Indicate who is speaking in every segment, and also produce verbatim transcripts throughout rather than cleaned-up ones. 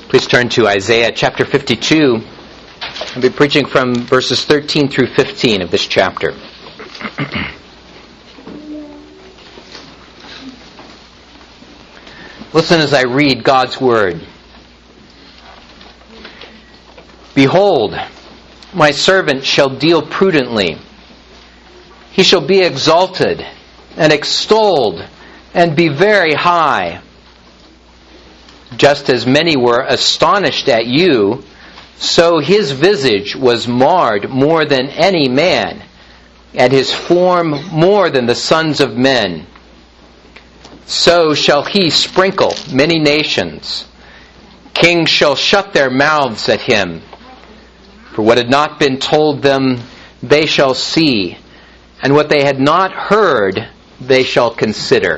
Speaker 1: Please turn to Isaiah chapter fifty-two. I'll be preaching from verses thirteen through fifteen of this chapter. Listen as I read God's Word. Behold, my servant shall deal prudently. He shall be exalted and extolled and be very high. Just as many were astonished at you, so his visage was marred more than any man, and his form more than the sons of men. So shall he sprinkle many nations. Kings shall shut their mouths at him. For what had not been told them, they shall see, and what they had not heard, they shall consider.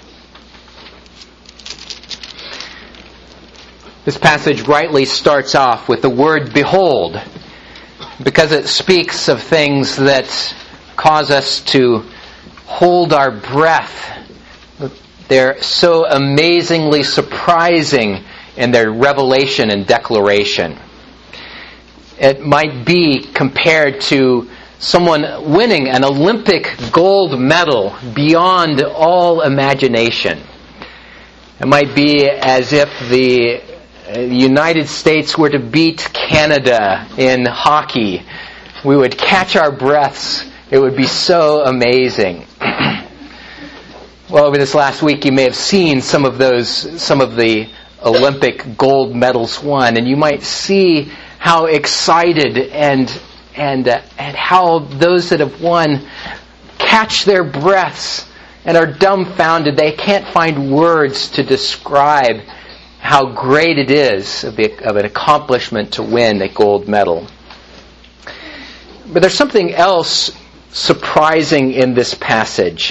Speaker 1: This passage rightly starts off with the word behold, because it speaks of things that cause us to hold our breath. They're so amazingly surprising in their revelation and declaration. It might be compared to someone winning an Olympic gold medal beyond all imagination. It might be as if the The United States were to beat Canada in hockey. We would catch our breaths. It would be so amazing. Well, over this last week, you may have seen some of those, some of the Olympic gold medals won, and you might see how excited and and uh, and how those that have won catch their breaths and are dumbfounded. They can't find words to describe how great it is of, the, of an accomplishment to win a gold medal. But there's something else surprising in this passage.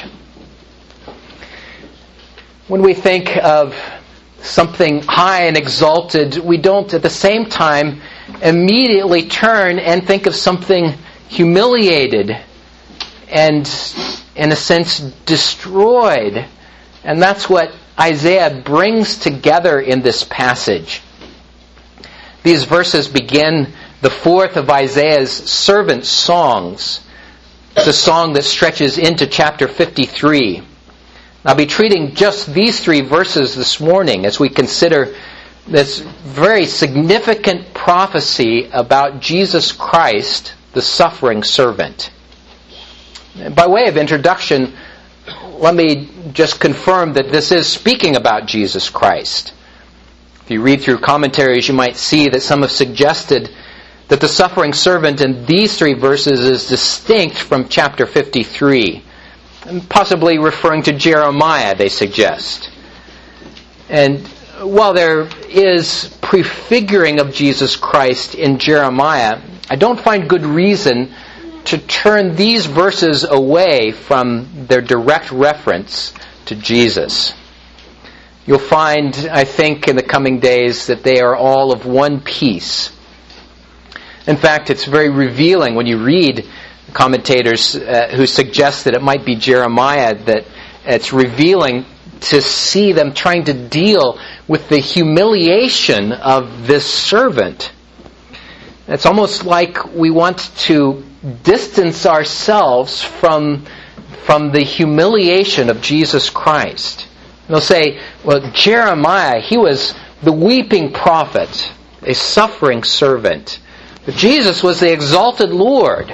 Speaker 1: When we think of something high and exalted, we don't at the same time immediately turn and think of something humiliated and, in a sense, destroyed. And that's what Isaiah brings together in this passage. These verses begin the fourth of Isaiah's servant songs. It's a song that stretches into chapter fifty-three. I'll be treating just these three verses this morning as we consider this very significant prophecy about Jesus Christ, the suffering servant. By way of introduction, let me just confirm that this is speaking about Jesus Christ. If you read through commentaries, you might see that some have suggested that the suffering servant in these three verses is distinct from chapter fifty-three, and possibly referring to Jeremiah, they suggest. And while there is prefiguring of Jesus Christ in Jeremiah, I don't find good reason to turn these verses away from their direct reference to Jesus. You'll find, I think, in the coming days that they are all of one piece. In fact, it's very revealing when you read commentators uh, who suggest that it might be Jeremiah, that it's revealing to see them trying to deal with the humiliation of this servant. It's almost like we want to distance ourselves from, from the humiliation of Jesus Christ. And they'll say, well, Jeremiah, he was the weeping prophet, a suffering servant. But Jesus was the exalted Lord.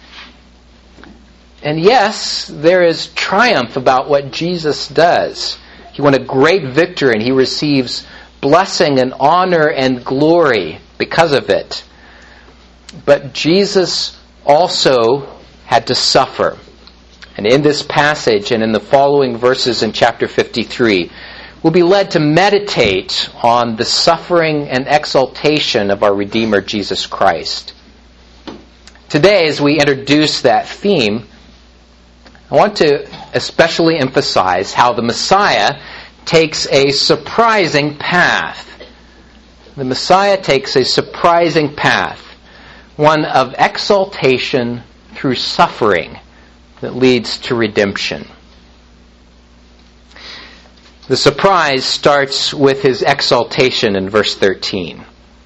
Speaker 1: And yes, there is triumph about what Jesus does. He won a great victory and he receives blessing and honor and glory because of it. But Jesus also had to suffer. And in this passage and in the following verses in chapter fifty-three, we'll be led to meditate on the suffering and exaltation of our Redeemer Jesus Christ. Today, as we introduce that theme, I want to especially emphasize how the Messiah takes a surprising path. The Messiah takes a surprising path, one of exaltation through suffering that leads to redemption. The surprise starts with his exaltation in verse thirteen.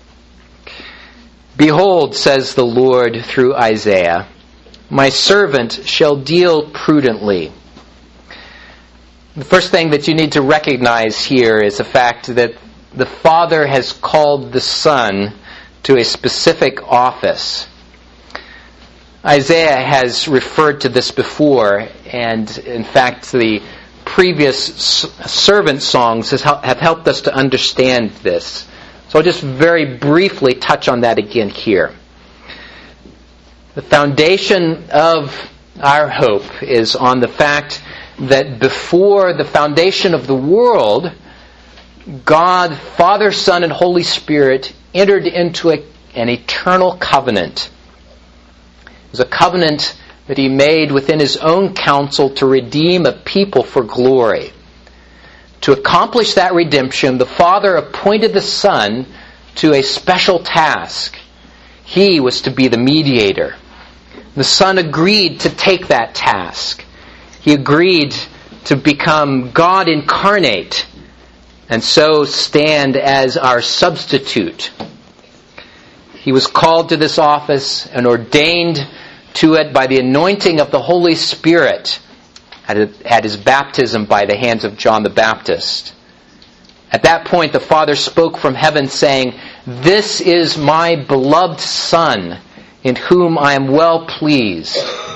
Speaker 1: "Behold," says the Lord through Isaiah, "my servant shall deal prudently." The first thing that you need to recognize here is the fact that the Father has called the Son to a specific office. Isaiah has referred to this before, and in fact the previous servant songs have helped us to understand this. So I'll just very briefly touch on that again here. The foundation of our hope is on the fact that before the foundation of the world, God, Father, Son, and Holy Spirit entered into a, an eternal covenant. It was a covenant that He made within His own counsel to redeem a people for glory. To accomplish that redemption, the Father appointed the Son to a special task. He was to be the mediator. The Son agreed to take that task. He agreed to become God incarnate and so stand as our substitute. He was called to this office and ordained to it by the anointing of the Holy Spirit at His baptism by the hands of John the Baptist. At that point, the Father spoke from heaven saying, "This is my beloved Son, in whom I am well pleased."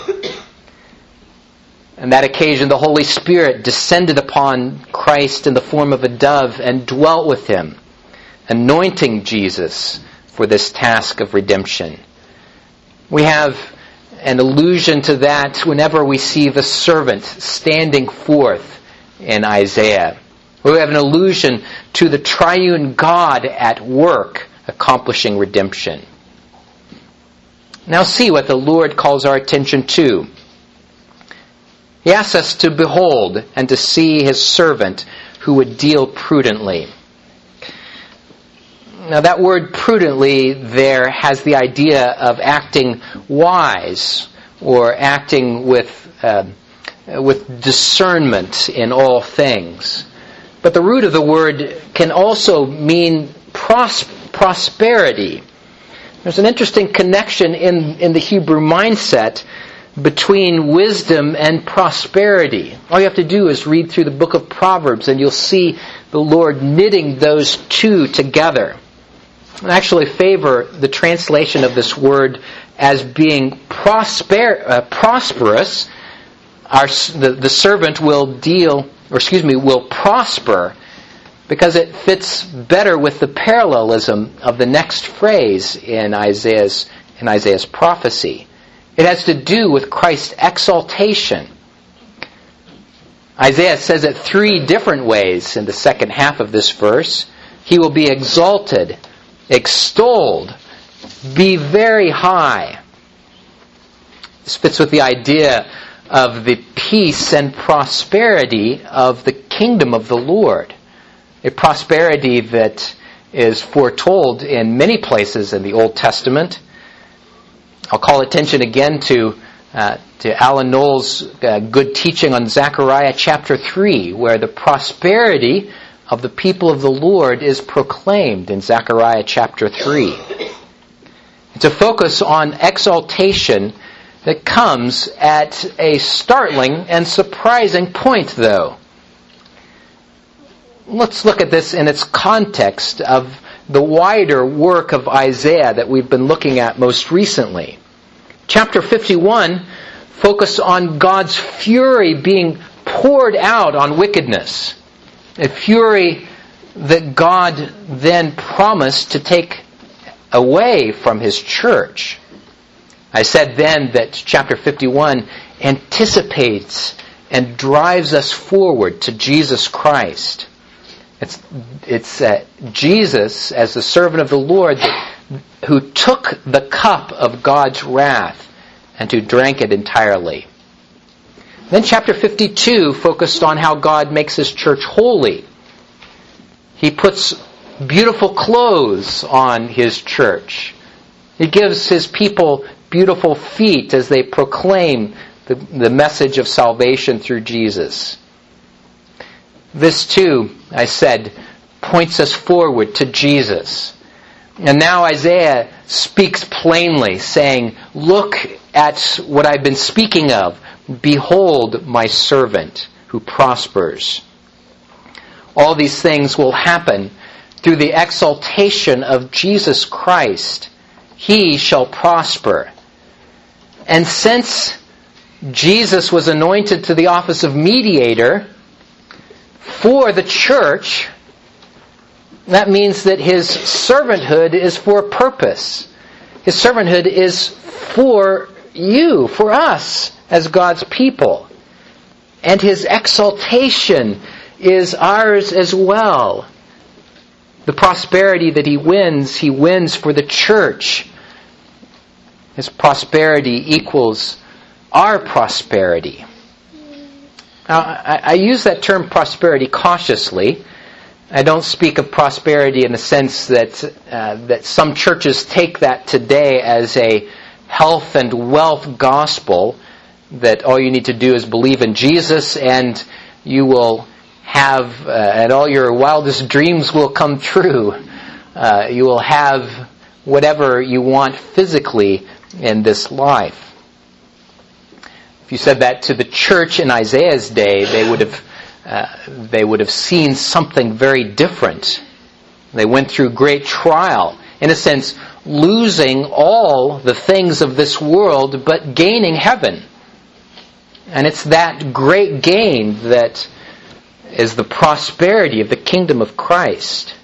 Speaker 1: On that occasion, the Holy Spirit descended upon Christ in the form of a dove and dwelt with Him, anointing Jesus for this task of redemption. We have an allusion to that whenever we see the servant standing forth in Isaiah. We have an allusion to the triune God at work accomplishing redemption. Now see what the Lord calls our attention to. He asks us to behold and to see His servant who would deal prudently. Now that word prudently there has the idea of acting wise or acting with uh, with discernment in all things. But the root of the word can also mean pros- prosperity. There's an interesting connection in, in the Hebrew mindset between wisdom and prosperity. All you have to do is read through the book of Proverbs and you'll see the Lord knitting those two together. I actually favor the translation of this word as being prosper, uh, prosperous. Our, the, the servant will deal, or excuse me, will prosper, because it fits better with the parallelism of the next phrase in Isaiah's in Isaiah's prophecy. It has to do with Christ's exaltation. Isaiah says it three different ways in the second half of this verse. He will be exalted, extolled, be very high. This fits with the idea of the peace and prosperity of the kingdom of the Lord. A prosperity that is foretold in many places in the Old Testament. I'll call attention again to uh, to Alan Knowles' uh, good teaching on Zechariah chapter three, where the prosperity of the people of the Lord is proclaimed in Zechariah chapter three. It's a focus on exaltation that comes at a startling and surprising point, though. Let's look at this in its context of the wider work of Isaiah that we've been looking at most recently. Chapter fifty-one focused on God's fury being poured out on wickedness. A fury that God then promised to take away from His church. I said then that chapter fifty-one anticipates and drives us forward to Jesus Christ. It's, it's uh, Jesus, as the servant of the Lord, who took the cup of God's wrath and who drank it entirely. Then chapter fifty-two focused on how God makes His church holy. He puts beautiful clothes on His church. He gives His people beautiful feet as they proclaim the, the message of salvation through Jesus. This too, I said, points us forward to Jesus. And now Isaiah speaks plainly, saying, look at what I've been speaking of. Behold my servant who prospers. All these things will happen through the exaltation of Jesus Christ. He shall prosper. And since Jesus was anointed to the office of mediator for the church, that means that his servanthood is for a purpose. His servanthood is for you, for us, as God's people. And his exaltation is ours as well. The prosperity that he wins, he wins for the church. His prosperity equals our prosperity. Now, I, I use that term prosperity cautiously. I don't speak of prosperity in the sense that uh, that some churches take that today as a health and wealth gospel, that all you need to do is believe in Jesus and you will have, uh, and all your wildest dreams will come true. Uh, you will have whatever you want physically in this life. If you said that to the church in Isaiah's day, they would have uh, they would have seen something very different. They went through great trial, in a sense, losing all the things of this world, but gaining heaven. And it's that great gain that is the prosperity of the kingdom of Christ.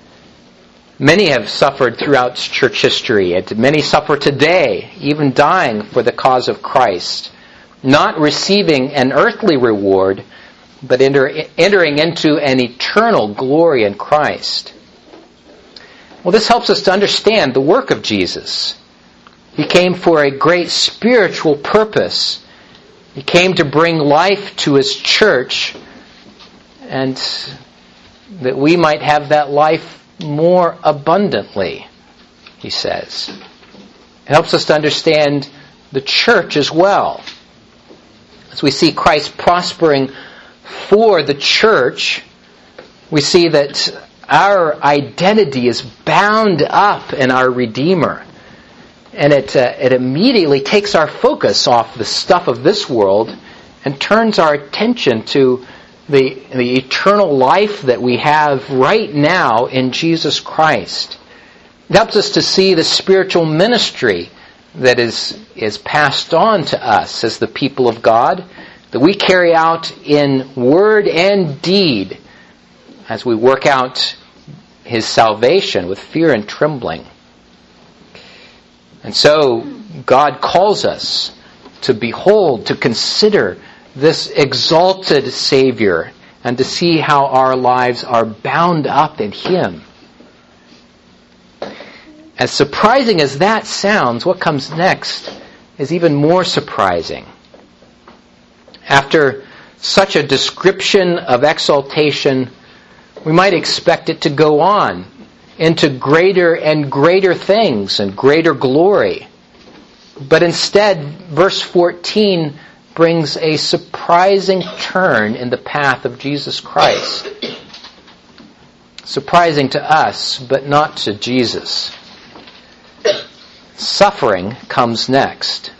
Speaker 1: Many have suffered throughout church history, and many suffer today, even dying for the cause of Christ, not receiving an earthly reward, but enter, entering into an eternal glory in Christ. Well, this helps us to understand the work of Jesus. He came for a great spiritual purpose. He came to bring life to His church, and that we might have that life more abundantly, he says. It helps us to understand the church as well. As we see Christ prospering for the church, we see that our identity is bound up in our Redeemer. And it uh, it immediately takes our focus off the stuff of this world and turns our attention to the, the eternal life that we have right now in Jesus Christ. It helps us to see the spiritual ministry that is, is passed on to us as the people of God, that we carry out in word and deed as we work out His salvation with fear and trembling. And so God calls us to behold, to consider this exalted Savior, and to see how our lives are bound up in Him. As surprising as that sounds, what comes next is even more surprising. After such a description of exaltation, we might expect it to go on into greater and greater things and greater glory. But instead, verse fourteen brings a surprising turn in the path of Jesus Christ. Surprising to us, but not to Jesus. Suffering comes next.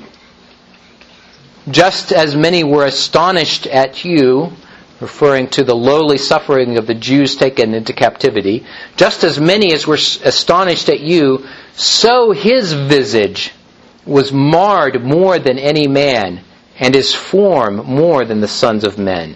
Speaker 1: Just as many were astonished at you, referring to the lowly suffering of the Jews taken into captivity, just as many as were astonished at you, so His visage was marred more than any man, and His form more than the sons of men.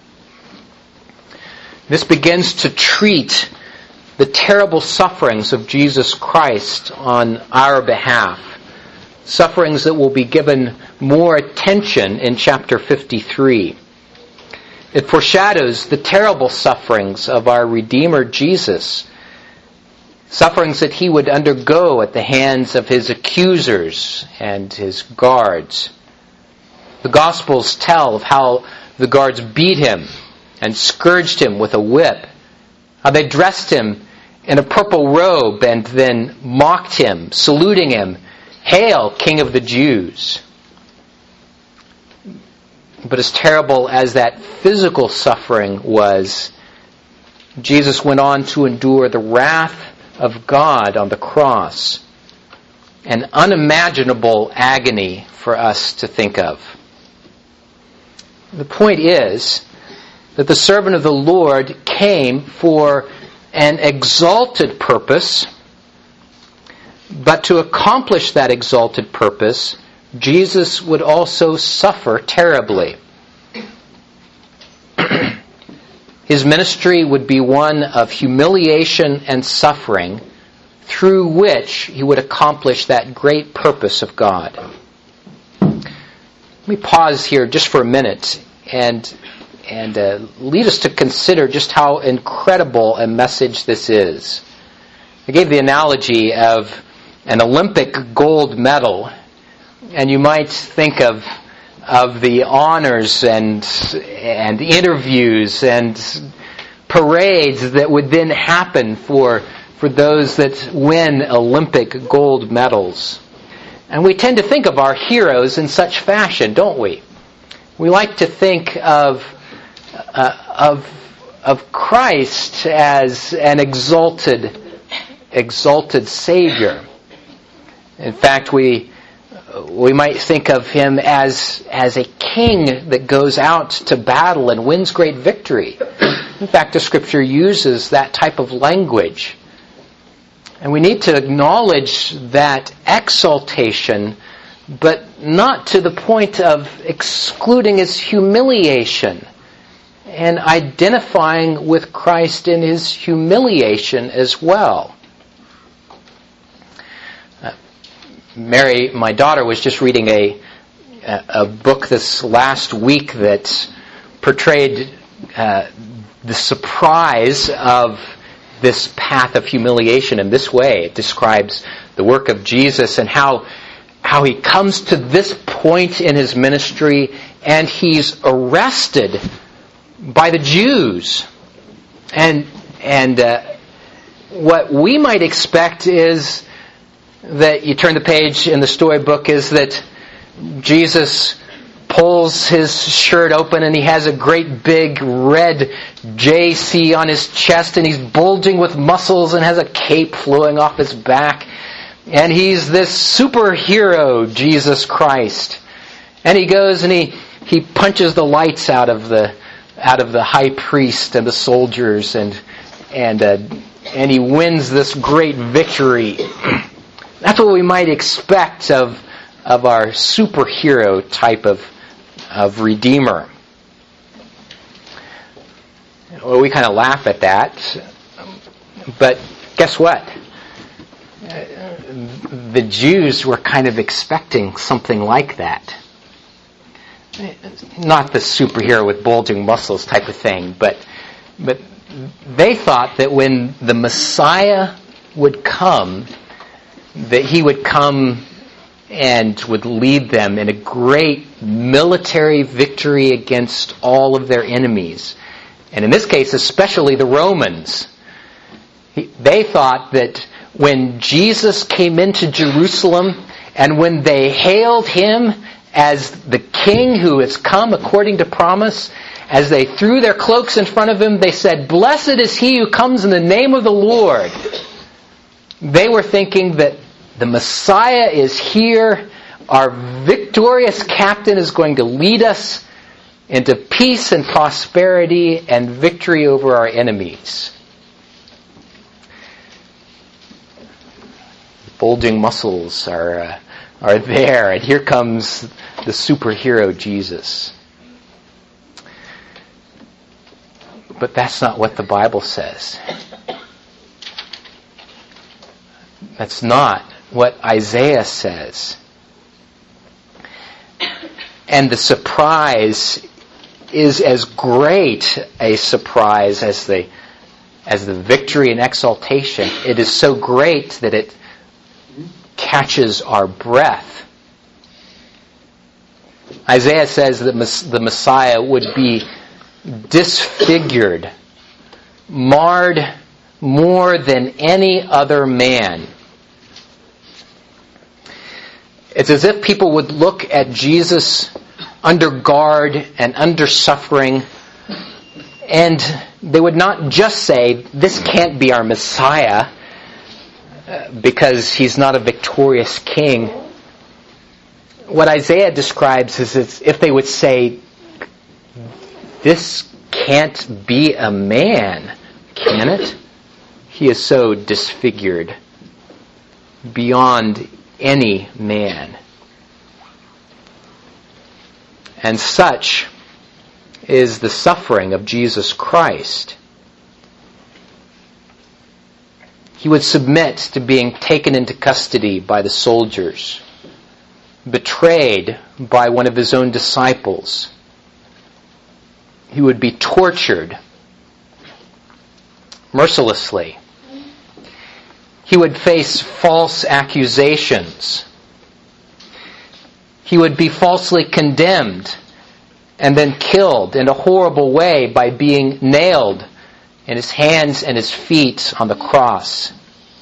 Speaker 1: This begins to treat the terrible sufferings of Jesus Christ on our behalf. Sufferings that will be given more attention in chapter fifty-three. It foreshadows the terrible sufferings of our Redeemer Jesus. Sufferings that He would undergo at the hands of His accusers and His guards. The Gospels tell of how the guards beat Him and scourged Him with a whip. How they dressed Him in a purple robe and then mocked Him, saluting Him, "Hail, King of the Jews." But as terrible as that physical suffering was, Jesus went on to endure the wrath of God on the cross. An unimaginable agony for us to think of. The point is that the servant of the Lord came for an exalted purpose, but to accomplish that exalted purpose, Jesus would also suffer terribly. His ministry would be one of humiliation and suffering, through which he would accomplish that great purpose of God. Let me pause here just for a minute and and uh, lead us to consider just how incredible a message this is. I gave the analogy of an Olympic gold medal, and you might think of of the honors and and interviews and parades that would then happen for for those that win Olympic gold medals. And we tend to think of our heroes in such fashion, don't we? We like to think of uh, of of Christ as an exalted exalted Savior. In fact, we we might think of him as as a king that goes out to battle and wins great victory. In fact, the Scripture uses that type of language. And we need to acknowledge that exaltation, but not to the point of excluding his humiliation and identifying with Christ in his humiliation as well. Uh, Mary, my daughter, was just reading a a book this last week that portrayed uh, the surprise of this path of humiliation in this way. It describes the work of Jesus and how how he comes to this point in his ministry and he's arrested by the Jews. And and uh, what we might expect is that you turn the page in the storybook is that Jesus pulls his shirt open and he has a great big red J C on his chest and he's bulging with muscles and has a cape flowing off his back. And he's this superhero, Jesus Christ. And he goes and he, he punches the lights out of the out of the high priest and the soldiers and and uh, and he wins this great victory. That's what we might expect of of our superhero type of of Redeemer. Well, we kind of laugh at that, but guess what? The Jews were kind of expecting something like that. Not the superhero with bulging muscles type of thing, but but they thought that when the Messiah would come, that he would come and would lead them in a great military victory against all of their enemies. And in this case, especially the Romans. They thought that when Jesus came into Jerusalem and when they hailed him as the king who has come according to promise, as they threw their cloaks in front of him, they said, "Blessed is he who comes in the name of the Lord." They were thinking that the Messiah is here. Our victorious captain is going to lead us into peace and prosperity and victory over our enemies. Bulging muscles are uh, are there, and here comes the superhero Jesus. But that's not what the Bible says. That's not what Isaiah says. And the surprise is as great a surprise as the as the victory and exaltation. It is so great that it catches our breath. Isaiah says that the Messiah would be disfigured, marred more than any other man. It's as if people would look at Jesus under guard and under suffering. And they would not just say, this can't be our Messiah because he's not a victorious king. What Isaiah describes is as if they would say, this can't be a man, can it? He is so disfigured beyond any man. And such is the suffering of Jesus Christ. He would submit to being taken into custody by the soldiers, betrayed by one of his own disciples. He would be tortured mercilessly. He would face false accusations. He would be falsely condemned and then killed in a horrible way by being nailed in his hands and his feet on the cross.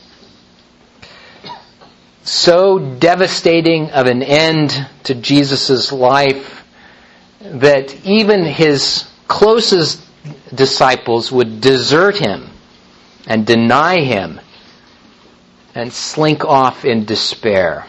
Speaker 1: So devastating of an end to Jesus' life that even his closest disciples would desert him and deny him and slink off in despair.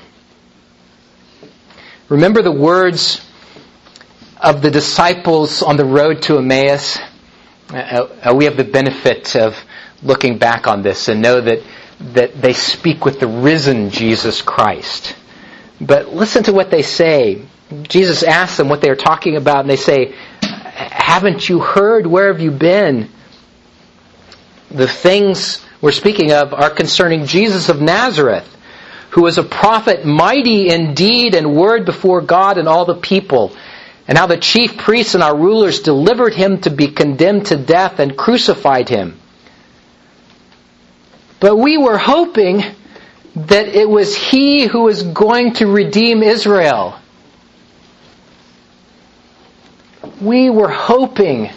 Speaker 1: Remember the words of the disciples on the road to Emmaus? Uh, we have the benefit of looking back on this and know that, that they speak with the risen Jesus Christ. But listen to what they say. Jesus asks them what they're talking about, and they say, haven't you heard? Where have you been? The things we're speaking of are concerning Jesus of Nazareth, who was a prophet, mighty in deed and word before God and all the people, and how the chief priests and our rulers delivered him to be condemned to death and crucified him. But we were hoping that it was he who was going to redeem Israel. We were hoping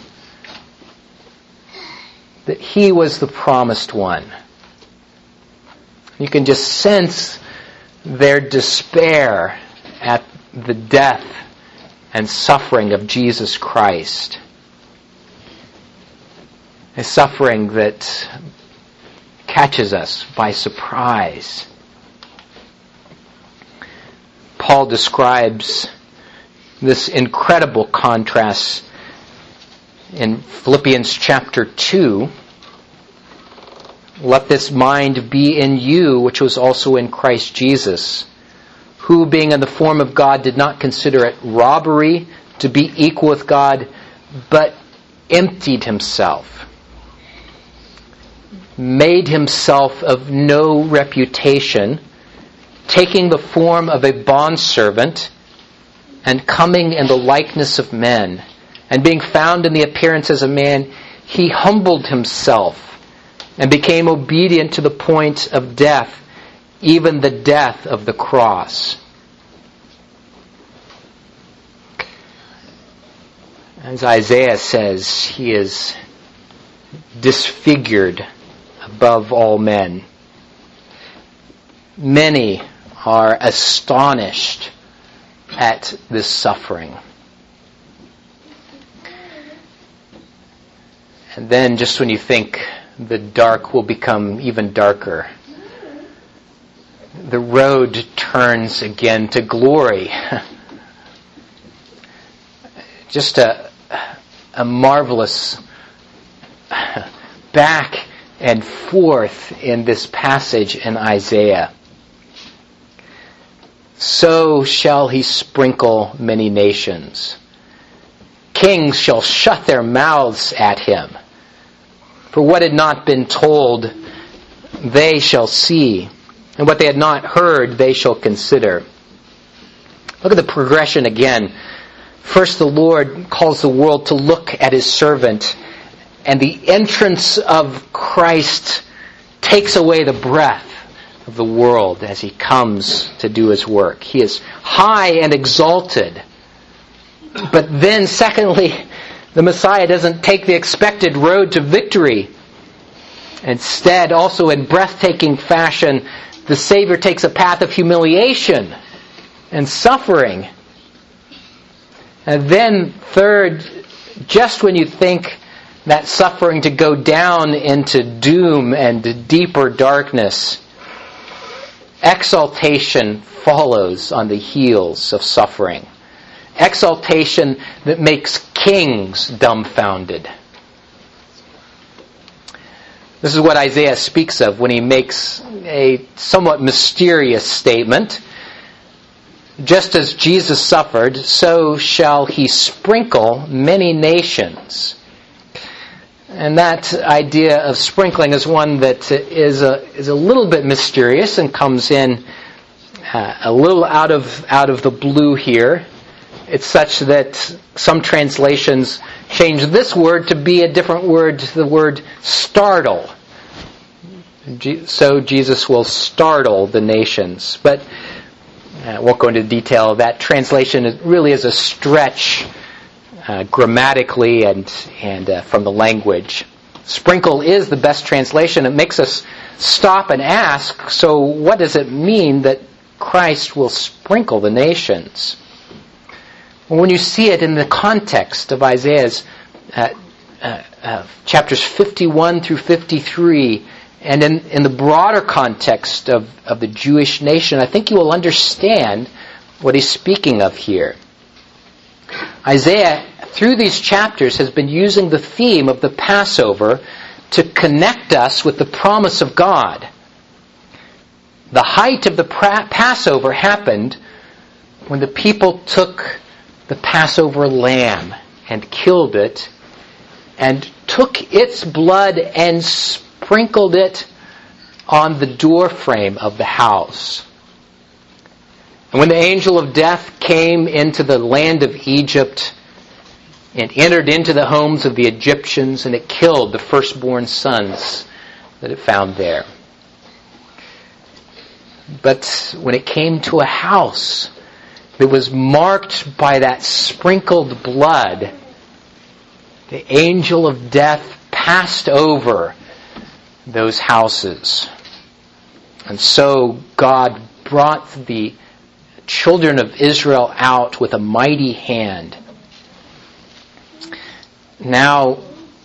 Speaker 1: that he was the promised one. You can just sense their despair at the death and suffering of Jesus Christ. A suffering that catches us by surprise. Paul describes this incredible contrast in Philippians chapter two. Let this mind be in you, which was also in Christ Jesus, who, being in the form of God, did not consider it robbery to be equal with God, but emptied himself, made himself of no reputation, taking the form of a bondservant, and coming in the likeness of men, and being found in the appearance as a man, he humbled himself and became obedient to the point of death, even the death of the cross. As Isaiah says, he is disfigured above all men. Many are astonished at this suffering. And then just when you think the dark will become even darker, the road turns again to glory. Just a, a marvelous back and forth in this passage in Isaiah. So shall he sprinkle many nations. Kings shall shut their mouths at him. For what had not been told, they shall see. And what they had not heard, they shall consider. Look at the progression again. First, the Lord calls the world to look at his servant, and the entrance of Christ takes away the breath of the world as he comes to do his work. He is high and exalted. But then, secondly, the Messiah doesn't take the expected road to victory. Instead, also in breathtaking fashion, the Savior takes a path of humiliation and suffering. And then third, just when you think that suffering to go down into doom and deeper darkness, exaltation follows on the heels of suffering. Exaltation that makes kings dumbfounded. This is what Isaiah speaks of when he makes a somewhat mysterious statement. Just as Jesus suffered, so shall he sprinkle many nations. And that idea of sprinkling is one that is a is a little bit mysterious and comes in uh, a little out of out of the blue here. It's such that some translations change this word to be a different word, the word startle. So Jesus will startle the nations. But I won't go into detail. That translation really is a stretch uh, grammatically and, and uh, from the language. Sprinkle is the best translation. It makes us stop and ask, so what does it mean that Christ will sprinkle the nations? Well, when you see it in the context of Isaiah's uh, uh, uh, chapters fifty-one through fifty-three, and in, in the broader context of, of the Jewish nation, I think you will understand what he's speaking of here. Isaiah, through these chapters, has been using the theme of the Passover to connect us with the promise of God. The height of the pra- Passover happened when the people took the Passover lamb and killed it and took its blood and sprinkled it on the doorframe of the house. And when the angel of death came into the land of Egypt and entered into the homes of the Egyptians, and it killed the firstborn sons that it found there. But when it came to a house that was marked by that sprinkled blood, the angel of death passed over those houses. And so God brought the children of Israel out with a mighty hand. Now,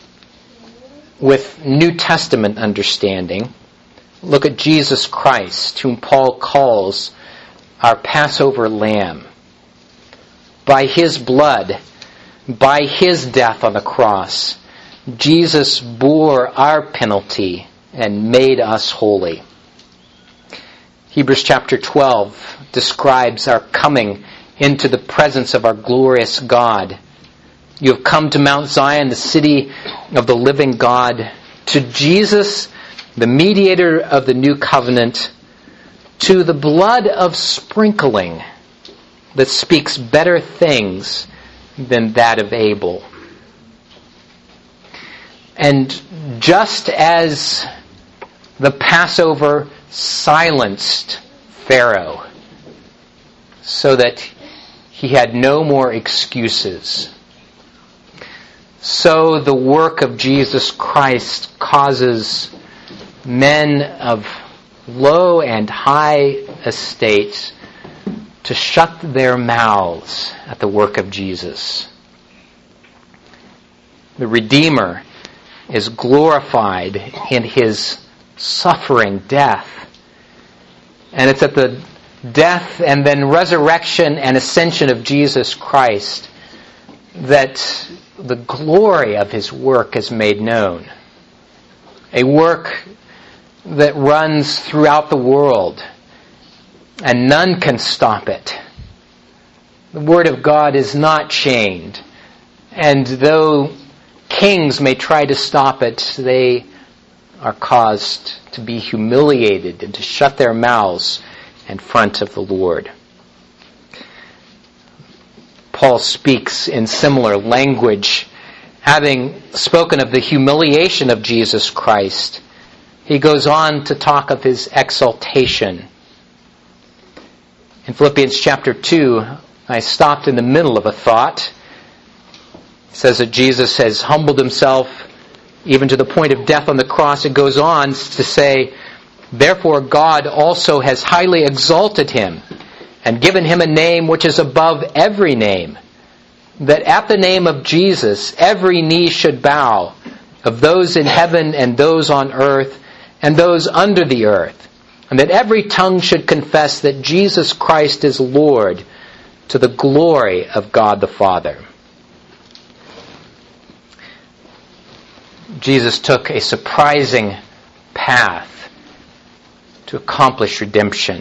Speaker 1: with New Testament understanding, look at Jesus Christ, whom Paul calls our Passover lamb. By his blood, by his death on the cross, Jesus bore our penalty and made us holy. Hebrews chapter twelve describes our coming into the presence of our glorious God. You have come to Mount Zion, the city of the living God, to Jesus, the mediator of the new covenant, to the blood of sprinkling that speaks better things than that of Abel. And just as the Passover silenced Pharaoh so that he had no more excuses, so the work of Jesus Christ causes men of low and high estate to shut their mouths at the work of Jesus. The Redeemer is glorified in his suffering death. And it's at the death and then resurrection and ascension of Jesus Christ that the glory of his work is made known. A work that runs throughout the world, and none can stop it. The Word of God is not chained, and though kings may try to stop it, they are caused to be humiliated and to shut their mouths in front of the Lord. Paul speaks in similar language, having spoken of the humiliation of Jesus Christ. He goes on to talk of his exaltation. In Philippians chapter two, I stopped in the middle of a thought. It says that Jesus has humbled himself even to the point of death on the cross. It goes on to say, therefore God also has highly exalted him and given him a name which is above every name, that at the name of Jesus every knee should bow, of those in heaven and those on earth and those under the earth, and that every tongue should confess that Jesus Christ is Lord, to the glory of God the Father. Jesus took a surprising path to accomplish redemption.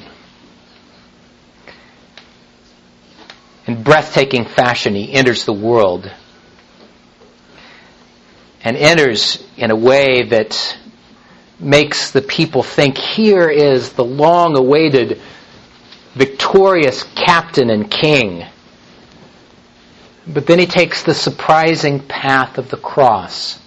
Speaker 1: In breathtaking fashion, he enters the world, and enters in a way that makes the people think, here is the long-awaited victorious captain and king. But then he takes the surprising path of the cross,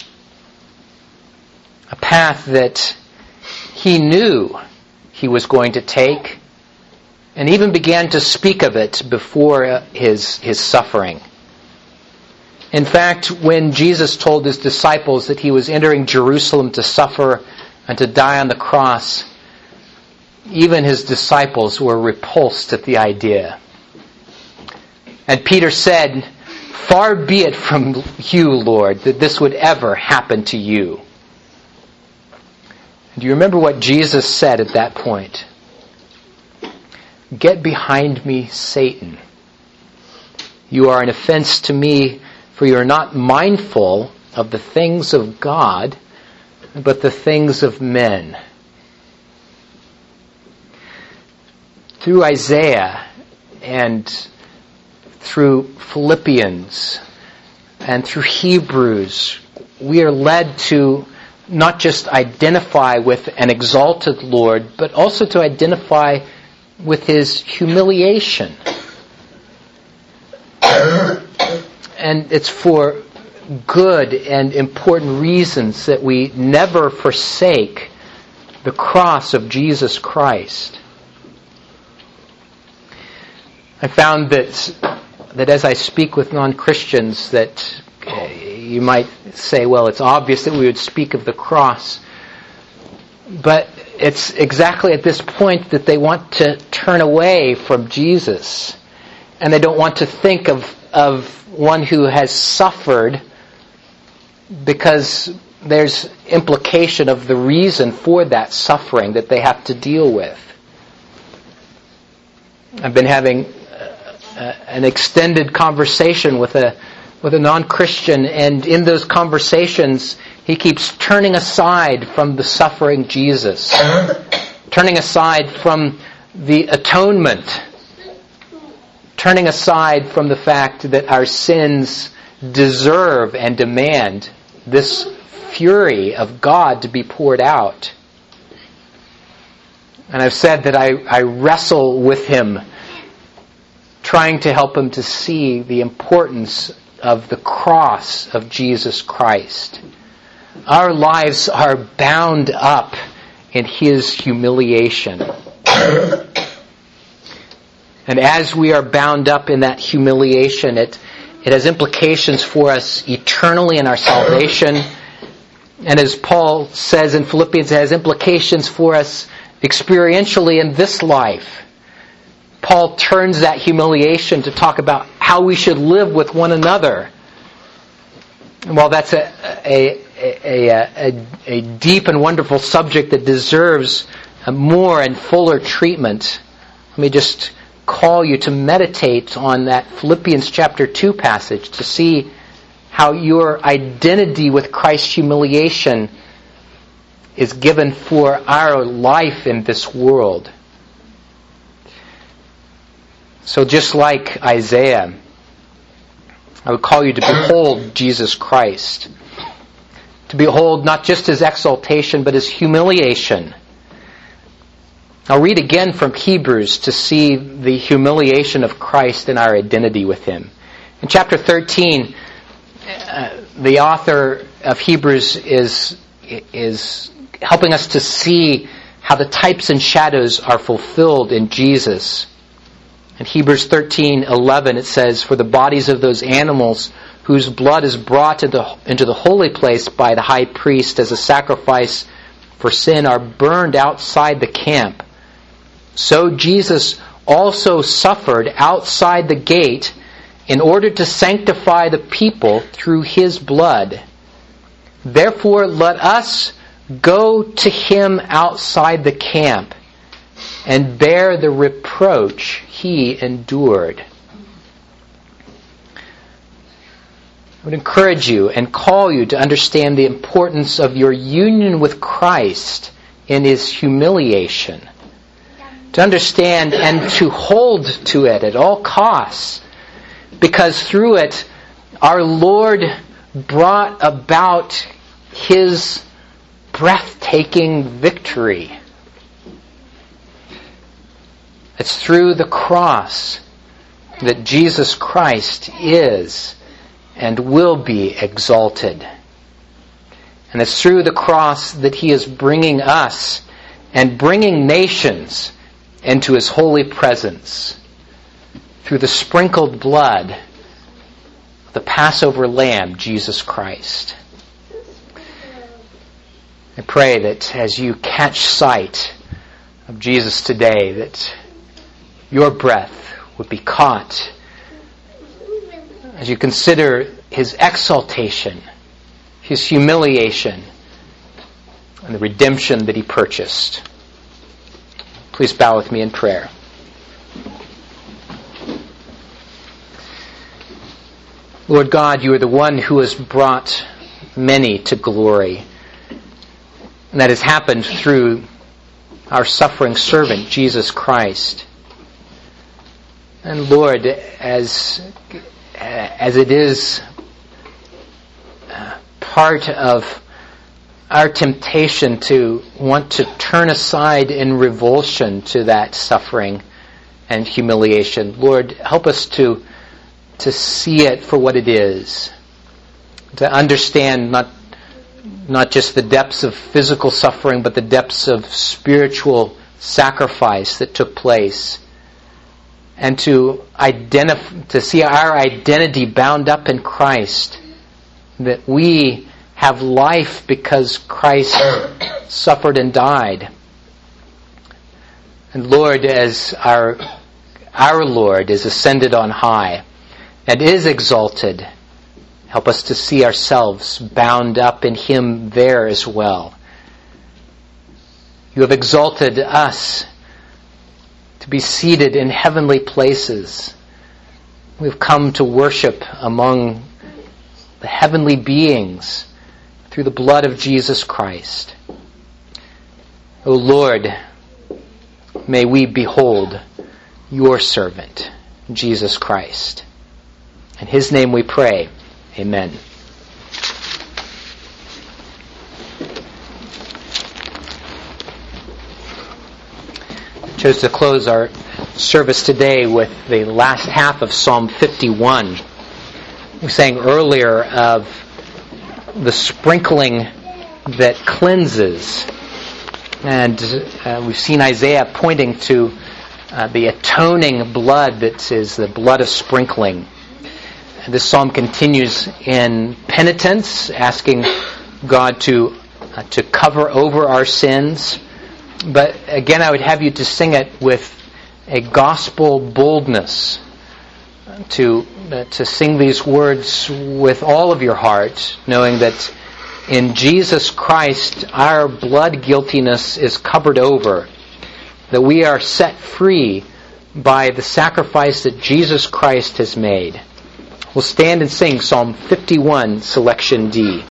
Speaker 1: a path that he knew he was going to take, and even began to speak of it before his, his suffering. In fact, when Jesus told his disciples that he was entering Jerusalem to suffer and to die on the cross, even his disciples were repulsed at the idea. And Peter said, "Far be it from you, Lord, that this would ever happen to you." Do you remember what Jesus said at that point? "Get behind me, Satan. You are an offense to me, for you are not mindful of the things of God, but the things of men." Through Isaiah and through Philippians and through Hebrews, we are led to not just identify with an exalted Lord, but also to identify with his humiliation. And it's for good and important reasons that we never forsake the cross of Jesus Christ. I found that that as I speak with non-Christians, that uh, you might say, well, it's obvious that we would speak of the cross. But it's exactly at this point that they want to turn away from Jesus. And they don't want to think of, of one who has suffered, because there's implication of the reason for that suffering that they have to deal with. I've been having uh, an extended conversation with a with a non-Christian, and in those conversations he keeps turning aside from the suffering Jesus, turning aside from the atonement, turning aside from the fact that our sins deserve and demand this fury of God to be poured out. And I've said that I, I wrestle with him, trying to help him to see the importance of the cross of Jesus Christ. Our lives are bound up in his humiliation. And as we are bound up in that humiliation, it, it has implications for us eternally in our salvation. And as Paul says in Philippians, it has implications for us experientially in this life. Paul turns that humiliation to talk about how we should live with one another. And while that's a, a, a, a, a deep and wonderful subject that deserves a more and fuller treatment, let me just call you to meditate on that Philippians chapter two passage to see how your identity with Christ's humiliation is given for our life in this world. So just like Isaiah, I would call you to behold Jesus Christ. To behold not just his exaltation, but his humiliation. I'll read again from Hebrews to see the humiliation of Christ and our identity with him. In chapter thirteen, uh, the author of Hebrews is, is helping us to see how the types and shadows are fulfilled in Jesus. In Hebrews thirteen eleven it says, "For the bodies of those animals whose blood is brought into, into the holy place by the high priest as a sacrifice for sin are burned outside the camp. So Jesus also suffered outside the gate in order to sanctify the people through his blood. Therefore, let us go to him outside the camp and bear the reproach he endured. I would encourage you and call you to understand the importance of your union with Christ in his humiliation. To understand and to hold to it at all costs. Because through it, our Lord brought about his breathtaking victory. It's through the cross that Jesus Christ is and will be exalted. And it's through the cross that he is bringing us and bringing nations into his holy presence. Through the sprinkled blood of the Passover Lamb, Jesus Christ. I pray that as you catch sight of Jesus today, that your breath would be caught as you consider his exaltation, his humiliation, and the redemption that he purchased. Please bow with me in prayer. Lord God, you are the one who has brought many to glory. And that has happened through our suffering servant, Jesus Christ. And Lord, as, as it is part of our temptation to want to turn aside in revulsion to that suffering and humiliation, Lord, help us to, to see it for what it is. To understand not not just the depths of physical suffering, but the depths of spiritual sacrifice that took place. And to identify, to see our identity bound up in Christ. That we have life because Christ suffered and died. And Lord, as our, our Lord is ascended on high and is exalted, help us to see ourselves bound up in him there as well. You have exalted us to be seated in heavenly places. We've come to worship among the heavenly beings through the blood of Jesus Christ. O Lord, may we behold your servant, Jesus Christ. In his name we pray. Amen. I chose to close our service today with the last half of Psalm fifty-one. We sang earlier of the sprinkling that cleanses. And uh, we've seen Isaiah pointing to uh, the atoning blood that is the blood of sprinkling. And this psalm continues in penitence, asking God to uh, to cover over our sins. But again, I would have you to sing it with a gospel boldness, to uh, to sing these words with all of your heart, knowing that in Jesus Christ our blood guiltiness is covered over, that we are set free by the sacrifice that Jesus Christ has made. We'll stand and sing Psalm fifty-one, Selection D.